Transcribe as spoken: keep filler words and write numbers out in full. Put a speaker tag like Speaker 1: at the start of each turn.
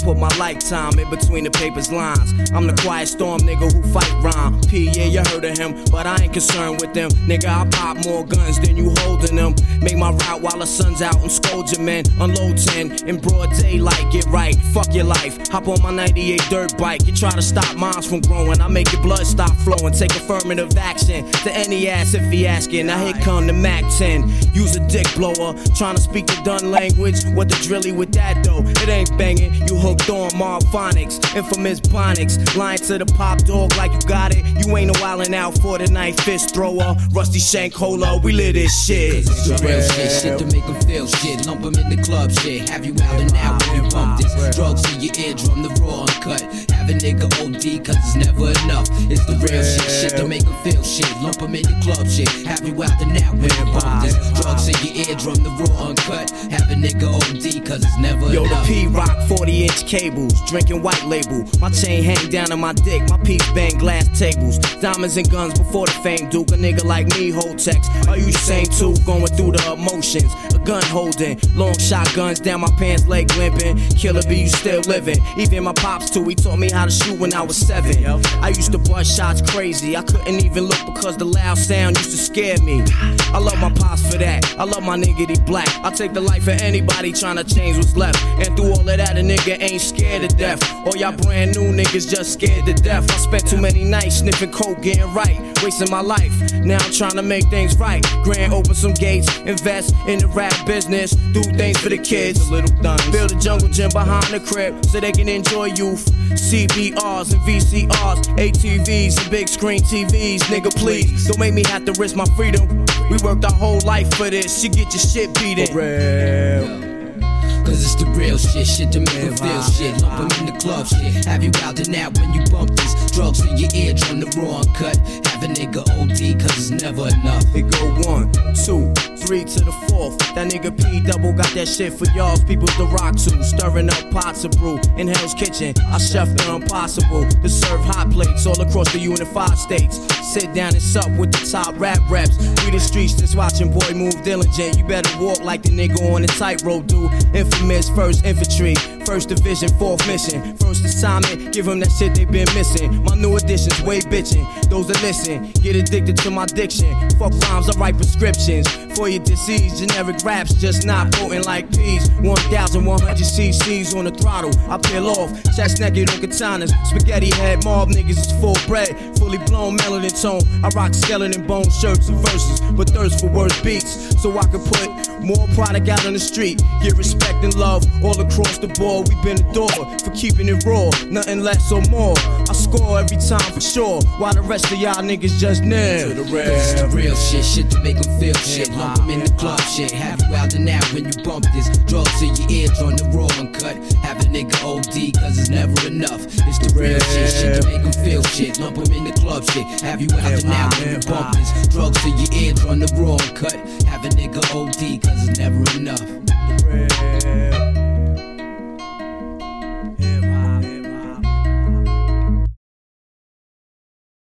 Speaker 1: put my lifetime in between the paper's lines. I'm the quiet storm nigga who fight rhyme. P, yeah, you heard of him, but I ain't concerned with them. Nigga, I pop more guns than you holding them. Make my route while the sun's out and scold your men. Unload ten in broad daylight, get right. Fuck your life. Hop on my ninety-eight dirt bike. You try to stop moms from growing, I make your blood stop flowing. Take affirmative action to any ass if he asking. Now here come the Mac ten. Use a dick blower, trying to speak the done language. What the drilly with that though? It ain't banging. You hooked on Marv Phonics, infamous Bonics. Lying to the pop dog like you got it. You ain't no wildin' out for the night fist thrower. Rusty Shank Holo, we live this shit.
Speaker 2: Cause it's the real shit, shit to make them feel shit. Lump them in the club shit. Have you out and out when you bump this. Drugs in your eardrum, the raw uncut. Have a nigga O D cause it's never enough. It's the real shit, shit to make them feel shit. Lump them in the club shit. Have you out and out when you bump this. Drugs in your eardrum, the raw uncut. Have a nigga O D cause it's never
Speaker 1: Yo,
Speaker 2: enough.
Speaker 1: Yo, the P-Rock forty inch cables. Drinking white label. My chain hang down on my dick. My piece bang glass tables. Diamonds and guns before the fame, Duke. A nigga like me hold text. Are you the same too? Going through the emotions. A gun holding. Long shotguns down my pants leg limping. Killer B, you still living. Even my pops too. He taught me how to shoot when I was seven. I used to bust shots crazy. I couldn't even look because the loud sound used to scare me. I love my pops for that. I love my nigga, he black. I take the life of anybody trying to change what's left. And through all of that, a nigga ain't scared to death. All y'all brand new niggas just scared to death. I spent too many nights sniffing coke, getting right, wasting my life. Now I'm trying to make things right. Grand open some gates, invest in the rap business, do things for the kids. Little things. Build a jungle gym behind the crib so they can enjoy youth. C B Rs and V C Rs, A T Vs and big screen T Vs. Nigga, please don't make me have to risk my freedom. We worked our whole life for this. You get your shit beaten. For real.
Speaker 2: Cause it's the real shit, shit to make them feel shit. Lump them in the club shit. Have you out and out when you bump this. Drugs in your eardrum, the raw cut. Have a nigga O D cause it's never enough.
Speaker 1: It go one, two, three to the fourth. That nigga P double got that shit for y'all's people to rock to. Stirring up pots of brew in Hell's Kitchen. I chef the impossible to serve hot plates all across the unified states. Sit down and sup with the top rap reps. We the streets just watching boy move diligent. You better walk like the nigga on the tightrope do. Infamous first infantry, first division, fourth mission. First assignment, give them that shit they been missing. My new additions, way bitchin'. Those that listen, get addicted to my diction. Fuck rhymes, I write prescriptions. For your disease, generic raps just not potent like peas. one thousand one hundred cc's on the throttle, I peel off. Chest naked on katanas, spaghetti head, mob niggas is full bred. Fully blown melanin tone, I rock skeleton bone shirts and verses, but thirst for worse beats. So I could put more product out on the street. Get respect and love all across the board. We been adored for keeping it raw, nothing less or more. I score every time for sure, while the rest of y'all niggas just nil.
Speaker 2: To the real. This is the real shit, shit to make them feel shit. Lump them in the club shit. Have you out and out when you bump this. Drugs in your eardrum, the raw uncut. Have a nigga O D cause it's never enough. It's the real shit, shit to make them feel shit. Lump them in the club shit. Have you out and out when you bump this. Drugs in your eardrum, the raw uncut. Have a nigga O D cause it's never enough.